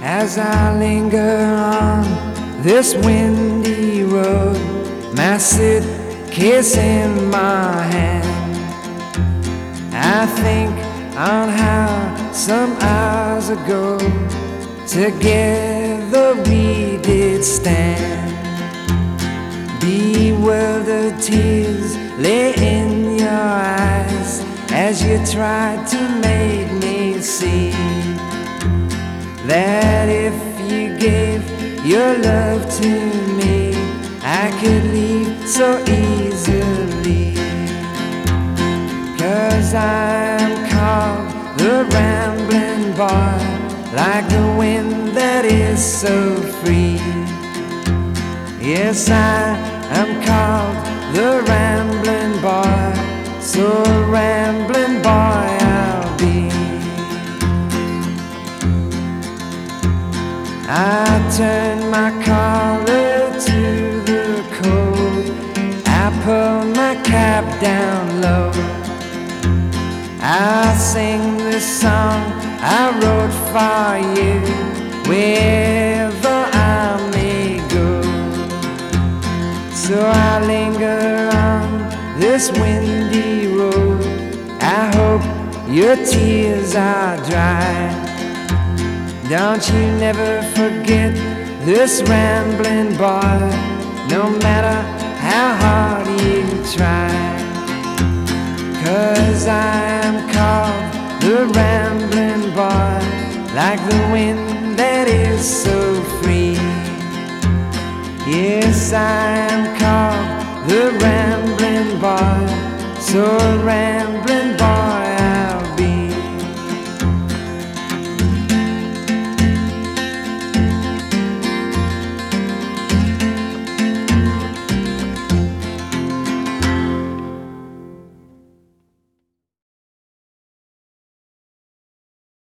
As I linger on this windy road, my suitcase in my hand, I think on how some hours ago together we did stand. Bewildered tears lay in your eyes as you tried to make me see that if you gave your love to me, I could leave so easily. 'Cause I'm called the rambling boy, like the wind that is so free. Yes, I am called the rambling boy, so rambling boy I'll be. I turn my collar to the cold, I pull my cap down low, I sing this song I wrote for you wherever I may go. So I linger on this windy road, I hope your tears are dry. Don't you never forget this rambling boy, no matter how hard you try. 'Cause I am called the rambling boy, like the wind that is so free. Yes, I am called the rambling boy, so rambling.